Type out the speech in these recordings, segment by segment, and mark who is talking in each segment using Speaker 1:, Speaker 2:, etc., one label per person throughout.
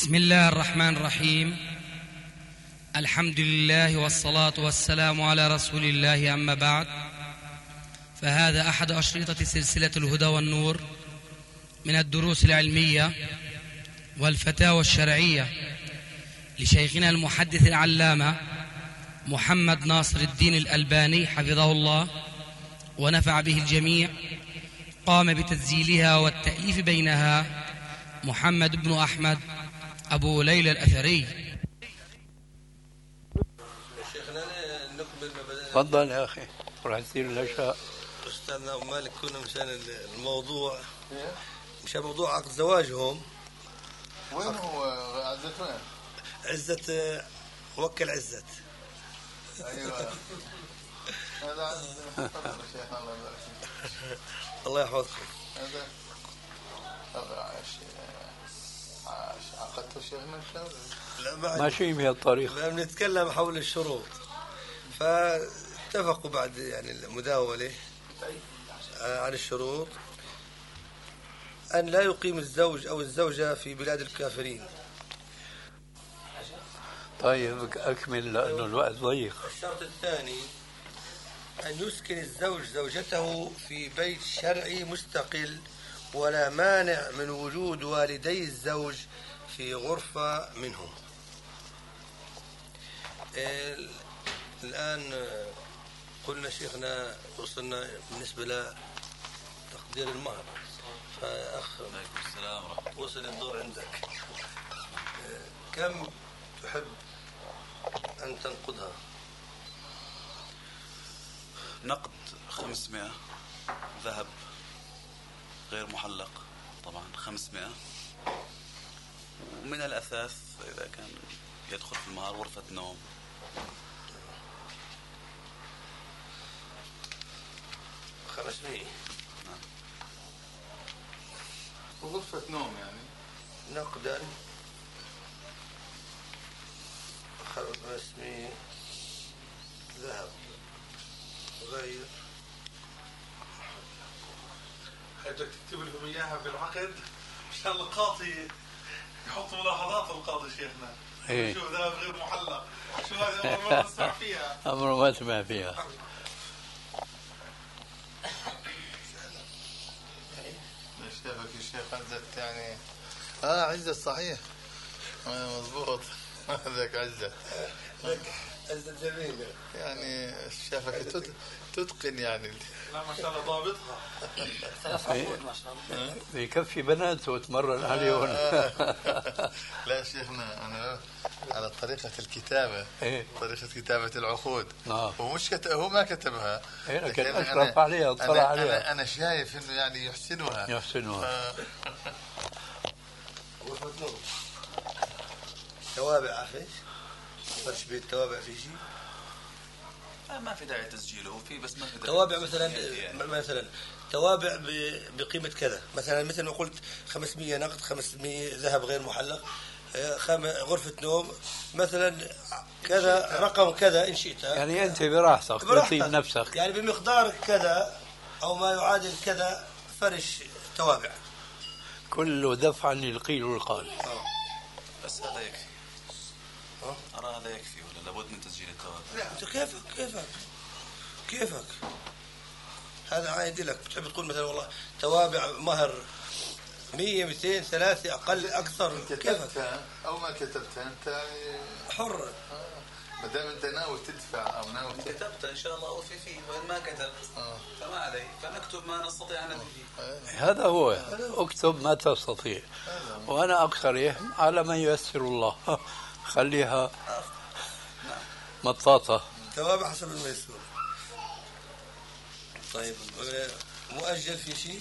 Speaker 1: بسم الله الرحمن الرحيم. الحمد لله والصلاة والسلام على رسول الله، أما بعد، فهذا أحد أشرطة سلسلة الهدى والنور من الدروس العلمية والفتاوى الشرعية لشيخنا المحدث العلامة محمد ناصر الدين الألباني حفظه الله ونفع به الجميع. قام بتسجيلها والتأليف بينها محمد بن أحمد أبو ليلى الأثري.
Speaker 2: تفضل يا أخي، راح تصير الأشياء.
Speaker 3: أستاذنا أبو مالك، كنا مشان الموضوع، مشان موضوع عقد زواجهم.
Speaker 4: وين هو عزت؟ وين
Speaker 3: عزت؟ وكل عزت.
Speaker 4: أيوة. هذا عزت. شيخ الله يبارك فيك.
Speaker 3: الله يحفظكم.
Speaker 4: هذا عاش عقدت شيخنا.
Speaker 3: لا
Speaker 2: ماشي بهالطريقة.
Speaker 3: لا، بنتكلم حول الشروط. فاتفقوا بعد يعني المداولة عن الشروط أن لا يقيم الزوج أو الزوجة في بلاد الكافرين.
Speaker 2: طيب أكمل لأنه الوقت ضيق.
Speaker 3: الشرط الثاني أن يسكن الزوج زوجته في بيت شرعي مستقل، ولا مانع من وجود والدي الزوج في غرفة منهم. الآن قلنا شيخنا وصلنا بالنسبة لتقدير المهر، فأخ وصل الدور عندك. كم تحب أن تنقدها؟
Speaker 5: نقد 500 ذهب غير محلق طبعا 500، ومن الأثاث إذا كان يدخل في المهر غرفة نوم.
Speaker 3: 500.
Speaker 5: نعم.
Speaker 4: وغرفة نوم يعني
Speaker 3: نقدا 500 ذهب غير.
Speaker 6: حياتك تكتب لهم اياها في العقد عشان القاضي يحط ملاحظات. القاضي شيخنا
Speaker 2: إيه؟
Speaker 6: شو ذهب غير محلق، شو هذا أول مرة نسمع فيها.
Speaker 2: أمر ما سمع فيها.
Speaker 4: شافك الشيخ عزت يعني. عزت صحيح، مضبوط. هذاك عزت
Speaker 3: عزت جميلة
Speaker 4: يعني. شافك تتقن يعني.
Speaker 6: لا ما شاء الله ضابطها.
Speaker 1: ما شاء الله.
Speaker 2: بيكفي بنات وتمرن عليهم.
Speaker 4: لا شيخنا، أنا على طريقة الكتابة.
Speaker 2: إيه؟
Speaker 4: طريقة كتابة العقود.
Speaker 2: نعم.
Speaker 4: هو ما كتبها،
Speaker 2: لكن أشرف عليها واطلع عليها.
Speaker 4: أنا شايف إنه يعني يحسنها.
Speaker 3: توابع عفش فرش بيت توابع في شيء.
Speaker 5: ما في داعي تسجيله في، بس ما في داعي
Speaker 3: توابع مثلا توابع بقيمة كذا، مثل ما قلت 500 نقد 500 ذهب غير محلق، غرفة نوم مثلا كذا، رقم كذا إن شئت.
Speaker 2: يعني أنت براحتك تطيب نفسك،
Speaker 3: يعني بمقدار كذا أو ما يعادل كذا فرش توابع.
Speaker 2: كله دفعا للقيل والقال.
Speaker 5: بس هذا يكفي. أرى هذا يكفي ولا لابد من تسجيل التوابع؟
Speaker 3: لا كيفك هذا عايد لك. بتحب تقول مثلا والله توابع مهر 100 200 3 أقل أكثر،
Speaker 4: كتبتها أو ما كتبتها أنت يعني
Speaker 3: حر.
Speaker 4: ما دام أنت ناوي تدفع أو ناوي
Speaker 5: كتبت إن شاء الله أوفي فيه، وإن ما كتب فما عليه، فنكتب ما نستطيع أن ندفع فيه.
Speaker 2: هذا هو، اكتب ما تستطيع، وأنا أقترح على من ييسر الله خليها مطاطة.
Speaker 3: توابع حسب الميسور. طيب مؤجل في شيء؟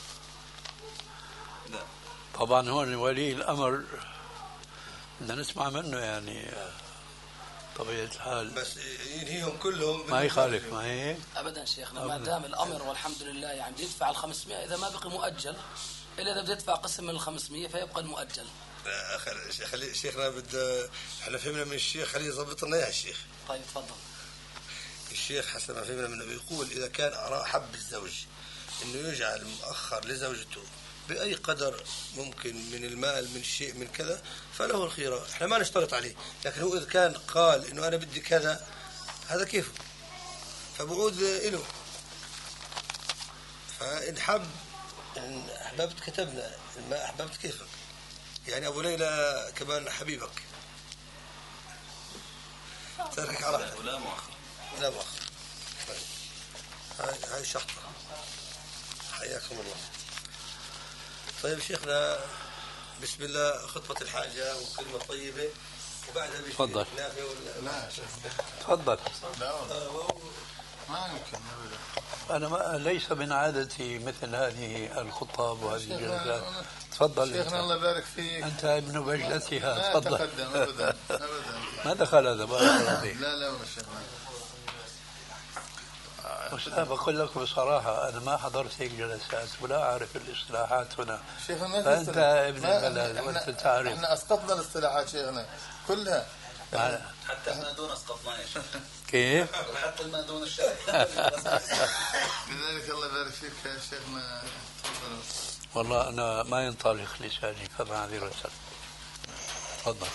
Speaker 5: لا
Speaker 2: طبعا هون ولي الأمر بدنا نسمع منه يعني طبيعة الحال،
Speaker 3: بس ينهيهم كلهم
Speaker 2: ما يخالف. ما هي
Speaker 1: ابدا شيخنا، ما دام الامر والحمد لله يعني بيدفع ال 500، اذا ما بقي مؤجل الا اذا بده يدفع قسم من ال 500 فيبقى المؤجل.
Speaker 3: خلي شيخنا احنا فهمنا من الشيخ، خليه يضبط لنا اياها الشيخ.
Speaker 1: طيب تفضل.
Speaker 3: الشيخ حسب ما فهمنا منه بيقول اذا كان حب الزوج انه يجعل مؤخر لزوجته بأي قدر ممكن من المال من شيء من كذا فله الخيرة. احنا ما نشترط عليه، لكن هو إذا كان قال إنه أنا بدي كذا هذا كيف، فبعود إله. فإن حب إن أحببت كتبنا، إن ما أحببت كيفك. يعني أبو ليلى كمان حبيبك، ترك على راحتك.
Speaker 5: لا مؤاخذة.
Speaker 3: لا مؤاخذة. هاي شحطة. حياكم الله. طيب شيخنا، بسم الله، خطبة الحاجة وكلمة طيبة وبعدها بشيء.
Speaker 2: تفضل.
Speaker 4: لا شيخ
Speaker 2: تفضل.
Speaker 4: لا والله ما يمكن أبدا.
Speaker 2: أنا ما ليس من عادتي مثل هذه الخطاب وهذه الجلسات. تفضل.
Speaker 4: شيخنا الله يبارك فيك.
Speaker 2: أنت ابن بجلتها.
Speaker 4: ما
Speaker 2: تفضل.
Speaker 4: تقدم أبدا أبدا.
Speaker 2: ما دخل هذا بارك الله فيك.
Speaker 4: لا لا شيخنا.
Speaker 2: أنا بقول لك بصراحة أنا ما حضرت هيك جلسات ولا أعرف الاصطلاحات هنا.
Speaker 4: شيخنا
Speaker 2: فأنت ابن البلد وأنت تعرف.
Speaker 4: احنا أسقطنا الاصطلاحات شيخنا كلها.
Speaker 5: حتى المادون اسقطناه يا شيخ.
Speaker 2: كيف؟
Speaker 5: حتى المادون الشرعي.
Speaker 4: لذلك الله يبارك فيك يا شيخنا. تفضل.
Speaker 2: والله أنا ما ينطلق لساني فمعذرة. تفضل.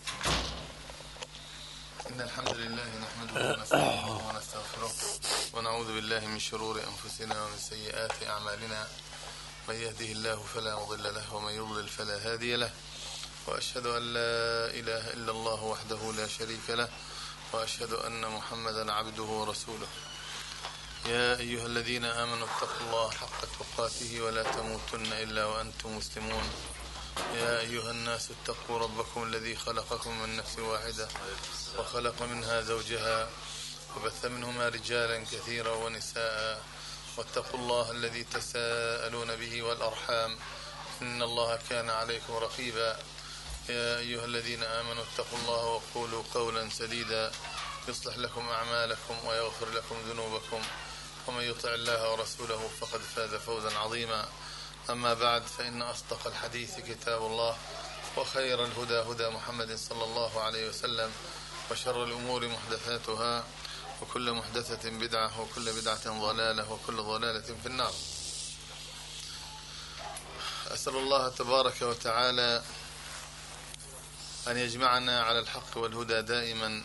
Speaker 4: إن الحمد لله نحمده ونستعينه ونستغفره ونعوذ بالله من شرور أنفسنا ومن سيئات أعمالنا. من يهده الله فلا مضل له ومن يضلل فلا هادي له. وأشهد أن لا إله إلا الله وحده لا شريك له وأشهد أن محمدا عبده ورسوله. يا أيها الذين آمنوا اتقوا الله حق تقاته ولا تموتن إلا وأنتم مسلمون. يا أيها الناس اتقوا ربكم الذي خلقكم من نفس واحدة وخلق منها زوجها وبث منهما رجالا كثيرا ونساء واتقوا الله الذي تساءلون به والأرحام إن الله كان عليكم رقيبا. يا أيها الذين آمنوا اتقوا الله وقولوا قولا سديدا يصلح لكم أعمالكم ويغفر لكم ذنوبكم ومن يطع الله ورسوله فقد فاز فوزا عظيما. أما بعد، فإن أصدق الحديث كتاب الله وخير الهدى هدى محمد صلى الله عليه وسلم وشر الأمور محدثاتها وكل محدثة بدعة وكل بدعة ضلالة وكل ضلالة في النار. أسأل الله تبارك وتعالى أن يجمعنا على الحق والهدى دائما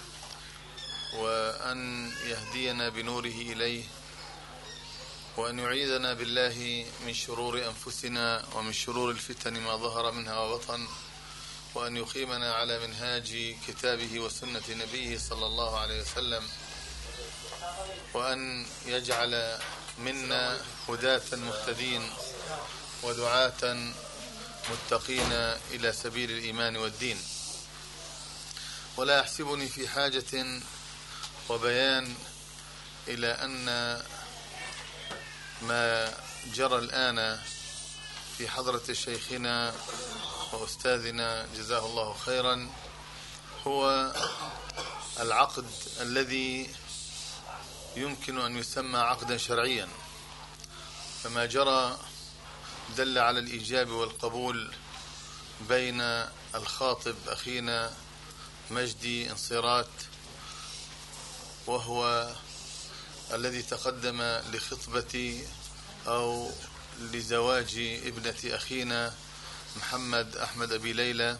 Speaker 4: وأن يهدينا بنوره إليه وأن يعيذنا بالله من شرور أنفسنا ومن شرور الفتن ما ظهر منها وبطن وأن يقيمنا على منهاج كتابه وسنة نبيه صلى الله عليه وسلم وأن يجعل منا هداة مهتدين ودعاة متقين إلى سبيل الإيمان والدين. ولا يحسبني في حاجة وبيان إلى أن ما جرى الآن في حضرة شيخنا وأستاذنا جزاه الله خيرا هو العقد الذي يمكن أن يسمى عقدا شرعيا. فما جرى دل على الإيجاب والقبول بين الخاطب أخينا مجدي انصيرات وهو الذي تقدم لخطبة أو لزواج ابنة أخينا محمد أحمد أبي ليلى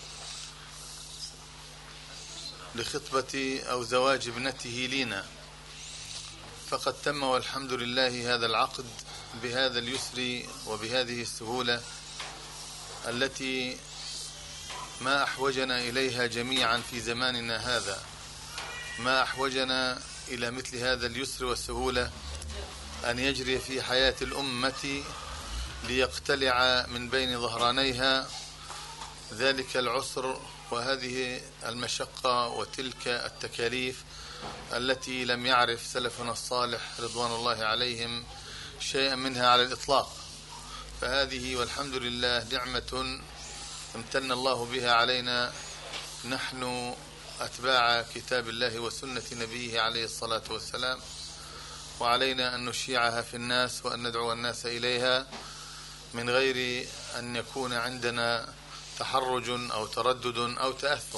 Speaker 4: لخطبة أو زواج ابنته لينا. فقد تم والحمد لله هذا العقد بهذا اليسر وبهذه السهولة التي ما أحوجنا إليها جميعا في زماننا هذا، ما أحوجنا إلى مثل هذا اليسر والسهولة أن يجري في حياة الأمة ليقتلع من بين ظهرانيها ذلك العسر وهذه المشقة وتلك التكاليف التي لم يعرف سلفنا الصالح رضوان الله عليهم شيئا منها على الإطلاق. فهذه والحمد لله نعمة امتن الله بها علينا نحن أتباع كتاب الله وسنة نبيه عليه الصلاة والسلام، وعلينا أن نشيعها في الناس وأن ندعو الناس إليها من غير أن يكون عندنا تحرج أو تردد أو تأثم.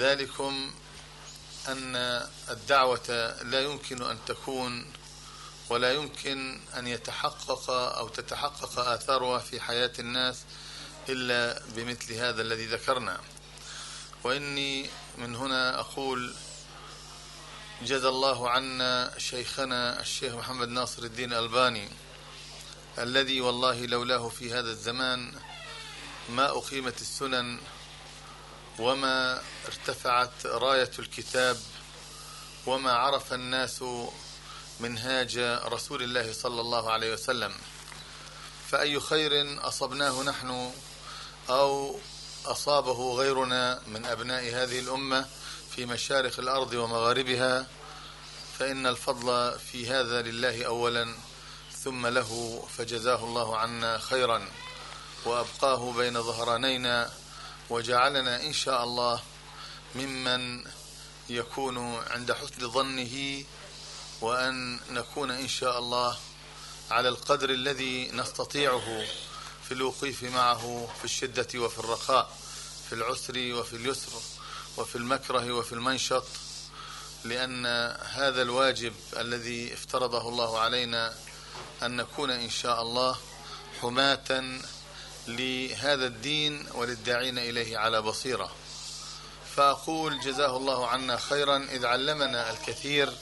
Speaker 4: ذلكم أن الدعوة لا يمكن أن تكون ولا يمكن أن يتحقق أو تتحقق آثارها في حياة الناس إلا بمثل هذا الذي ذكرنا. وإني من هنا أقول جزى الله عنا شيخنا الشيخ محمد ناصر الدين الألباني، الذي والله لولاه في هذا الزمان ما أقيمت السنن وما ارتفعت راية الكتاب وما عرف الناس منهاج رسول الله صلى الله عليه وسلم. فأي خير أصبناه نحن أو أصابه غيرنا من أبناء هذه الأمة في مشارق الأرض ومغاربها فإن الفضل في هذا لله أولا ثم له، فجزاه الله عنا خيرا وأبقاه بين ظهرانينا وجعلنا إن شاء الله ممن يكون عند حسن ظنه، وأن نكون إن شاء الله على القدر الذي نستطيعه في الوقوف معه في الشدة وفي الرخاء، في العسر وفي اليسر، وفي المكره وفي المنشط، لأن هذا الواجب الذي افترضه الله علينا أن نكون إن شاء الله حماة لهذا الدين وللداعين إليه على بصيرة. فأقول جزاه الله عنا خيرا إذ علمنا الكثير،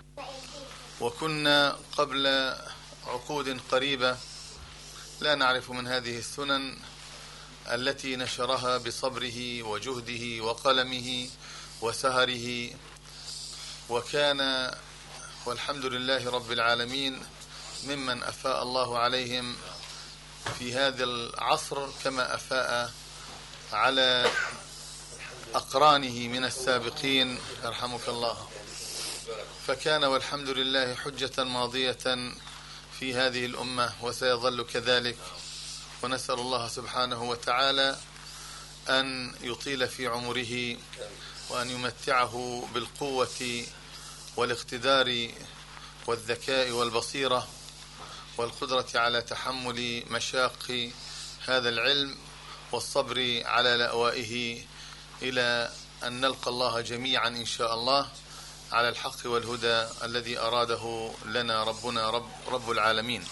Speaker 4: وكنا قبل عقود قريبة لا نعرف من هذه السنن التي نشرها بصبره وجهده وقلمه وسهره، وكان والحمد لله رب العالمين ممن أفاء الله عليهم في هذا العصر كما أفاء على أقرانه من السابقين يرحمك الله. فكان والحمد لله حجة ماضية في هذه الأمة وسيظل كذلك، ونسأل الله سبحانه وتعالى أن يطيل في عمره وأن يمتعه بالقوة والاقتدار والذكاء والبصيرة والقدرة على تحمل مشاق هذا العلم والصبر على لأوائه إلى أن نلقى الله جميعا إن شاء الله على الحق والهدى الذي أراده لنا ربنا رب العالمين.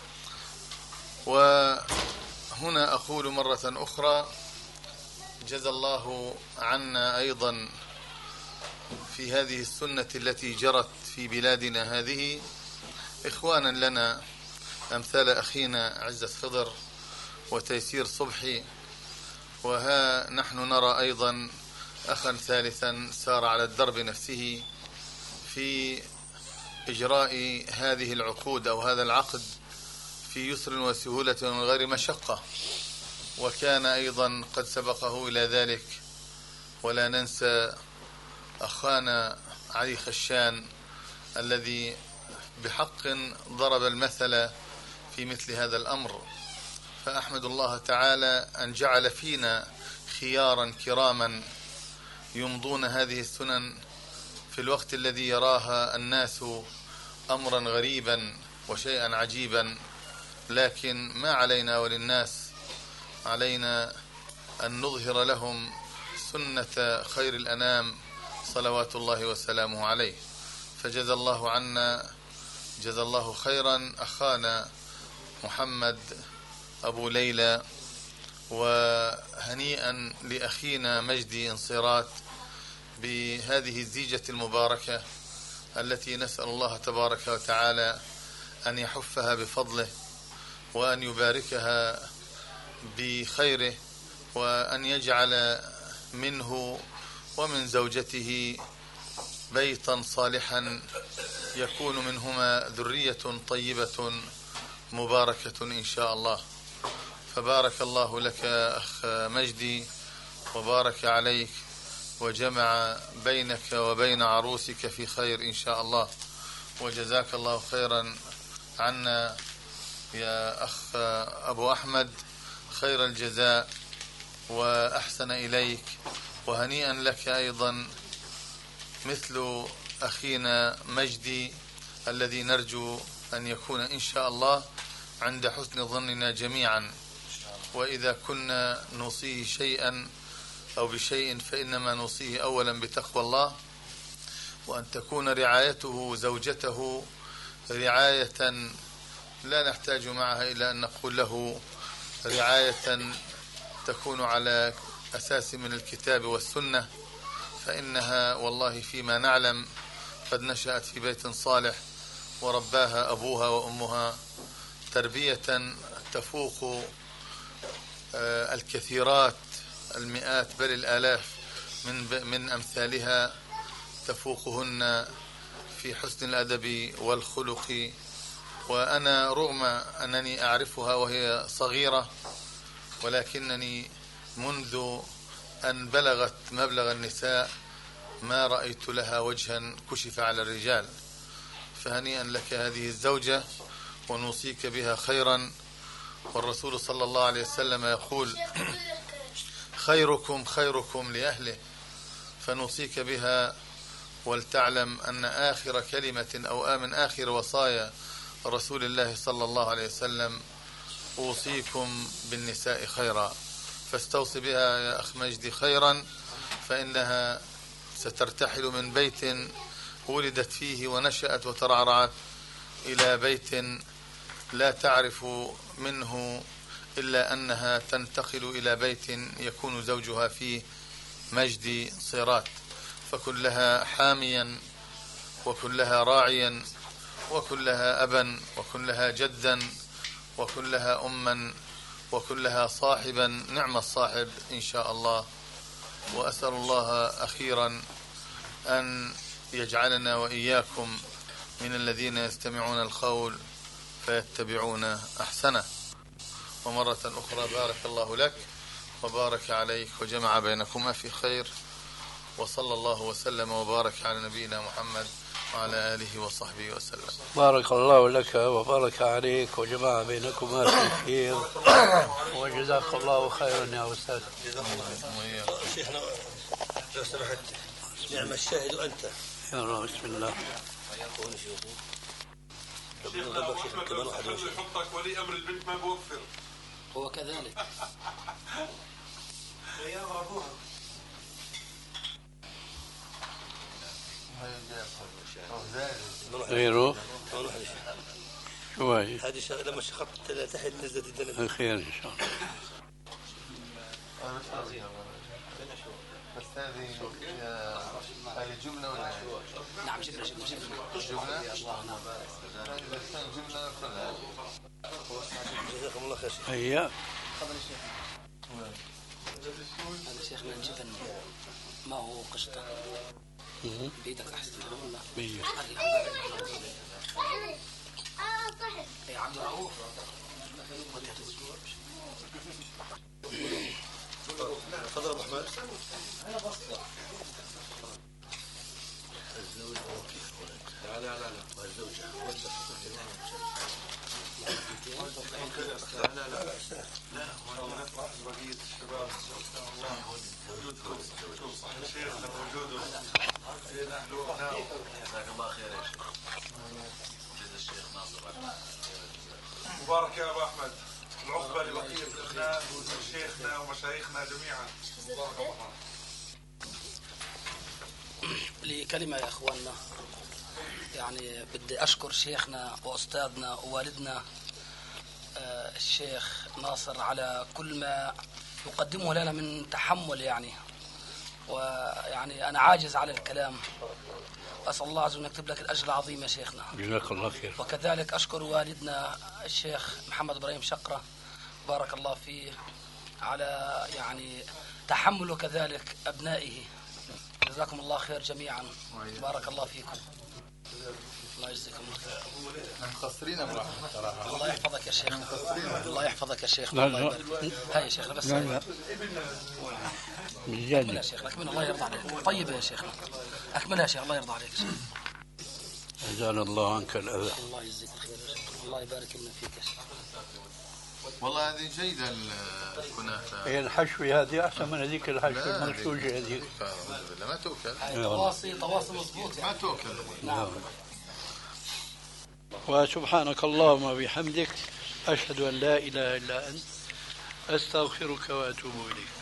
Speaker 4: وهنا أقول مرة أخرى جزى الله عنا أيضا في هذه السنة التي جرت في بلادنا هذه إخوانا لنا أمثال أخينا عزة خضر وتيسير صبحي، وها نحن نرى أيضا أخا ثالثا سار على الدرب نفسه في إجراء هذه العقود أو هذا العقد في يسر وسهولة من غير مشقة، وكان أيضا قد سبقه إلى ذلك. ولا ننسى أخانا علي خشان الذي بحق ضرب المثل في مثل هذا الأمر. فأحمد الله تعالى أن جعل فينا خيارا كراما يمضون هذه السنن في الوقت الذي يراها الناس أمرا غريبا وشيئا عجيبا، لكن ما علينا وللناس علينا أن نظهر لهم سنة خير الأنام صلوات الله وسلامه عليه. فجزى الله عنا جزى الله خيرا أخانا محمد أبو ليلى، وهنيئا لأخينا مجدي انصرات بهذه الزيجة المباركة التي نسأل الله تبارك وتعالى أن يحفها بفضله وأن يباركها بخيره، وأن يجعل منه ومن زوجته بيتا صالحا يكون منهما ذرية طيبة مباركة إن شاء الله. فبارك الله لك أخ مجدي وبارك عليك وجمع بينك وبين عروسك في خير إن شاء الله، وجزاك الله خيرا عنا يا أخ أبو أحمد خير الجزاء وأحسن إليك. وهنيئا لك أيضا مثل أخينا مجدي الذي نرجو أن يكون إن شاء الله عند حسن ظننا جميعا، وإذا كنا نوصيه شيئا أو بشيء فإنما نوصيه أولا بتقوى الله، وأن تكون رعايته زوجته رعاية لا نحتاج معها إلى أن نقول له رعاية تكون على أساس من الكتاب والسنة، فإنها والله فيما نعلم قد نشأت في بيت صالح ورباها أبوها وأمها تربية تفوق الكثيرات، المئات بل الآلاف من أمثالها تفوقهن في حسن الأدب والخلق. وأنا رغم أنني أعرفها وهي صغيرة، ولكنني منذ أن بلغت مبلغ النساء ما رأيت لها وجها كشف على الرجال. فهنيئا لك هذه الزوجة ونوصيك بها خيرا. والرسول صلى الله عليه وسلم يقول خيركم خيركم لأهله، فنوصيك بها. ولتعلم أن آخر كلمة أو من آخر وصايا رسول الله صلى الله عليه وسلم أوصيكم بالنساء خيرا، فاستوصي بها يا أخ مجدي خيرا، فإنها سترتحل من بيت ولدت فيه ونشأت وترعرعت إلى بيت لا تعرف منه إلا أنها تنتقل إلى بيت يكون زوجها فيه مجدي صيرات، فكن لها حاميا وكن لها راعيا وكن لها أبا وكن لها جدا وكن لها أما وكن لها صاحبا نعم الصاحب إن شاء الله. وأسأل الله أخيرا أن يجعلنا وإياكم من الذين يستمعون القول فيتبعون أحسنه. ومرة أخرى بارك الله لك وبارك عليك وجمع بينكما في خير، وصلى الله وسلم وبارك على نبينا محمد وعلى آله وصحبه وسلم.
Speaker 2: بارك الله لك وبارك عليك وجمع بينكما في خير، وجزاك الله خيرا يا أستاذ.
Speaker 3: شيخنا لو سمحت، نعم الشاهد أنت
Speaker 2: يا رب. بسم الله.
Speaker 6: يحطك ولي أمر البنت ما بوفر.
Speaker 1: هو كذلك.
Speaker 2: غيره شو هاي؟
Speaker 3: هذه شغله لما شخطت تحت نزلت الدنيا.
Speaker 2: خير ان شاء الله.
Speaker 4: بس هذه جملة ولا
Speaker 1: نعم جبنا
Speaker 4: جملة كلها.
Speaker 3: جزاكم الله خير.
Speaker 2: هيا
Speaker 1: هذا شيخنا الجبن ما هو قشطة بيدك أحسن ولا
Speaker 2: بيدك.
Speaker 1: يا عبد الرؤوف
Speaker 3: تفضل ابو احمد. الزوج لا والزوجة لا
Speaker 6: بقية الشباب وجودكم شيخنا وجوده بين أهل وأبنائه.
Speaker 5: جزاك الله خير يا شيخ. جزا الشيخ ناصر.
Speaker 6: مبارك يا أبو أحمد، العقبة لبقية الأبناء وشيخنا ومشايخنا جميعا. مبارك الله.
Speaker 1: لي كلمة يا أخواننا، يعني بدي أشكر شيخنا وأستاذنا ووالدنا الشيخ ناصر على كل ما يقدمه لنا من تحمل، ويعني أنا عاجز على الكلام. أسأل الله عز وجل أن يكتب لك الأجر العظيم يا شيخنا.
Speaker 2: جزاك الله خير.
Speaker 1: وكذلك أشكر والدنا الشيخ محمد إبراهيم شقرة بارك الله فيه على تحمله كذلك أبنائه. جزاكم الله خير جميعا، بارك الله فيكم. الله يجزيكم الخير.
Speaker 4: مقصرين ابو احمد صراحه.
Speaker 1: الله يحفظك يا شيخ. الله يحفظك يا شيخ.
Speaker 2: لا
Speaker 1: الله
Speaker 2: لا.
Speaker 1: يبارك. هاي يا شيخنا بس.
Speaker 2: لا لا.
Speaker 1: أكملها يا شيخ، أكمل الله يرضى عليك. طيبة يا شيخنا، أكملها يا شيخ الله يرضى عليك.
Speaker 2: أزال الله عنك الأذى.
Speaker 1: الله يجزيك الخير يا شيخ. الله يبارك لنا فيك يا شيخ.
Speaker 4: والله هذه جيدة الكنافة.
Speaker 2: هي الحشوة هذه أحسن من هذيك الحشوة المنسوجة هذيك.
Speaker 4: ما تؤكل.
Speaker 1: هاي تواصي مضبوط
Speaker 4: ما تؤكل.
Speaker 1: نعم.
Speaker 2: وسبحانك اللهم وبحمدك أشهد أن لا إله إلا أنت أستغفرك وأتوب إليك.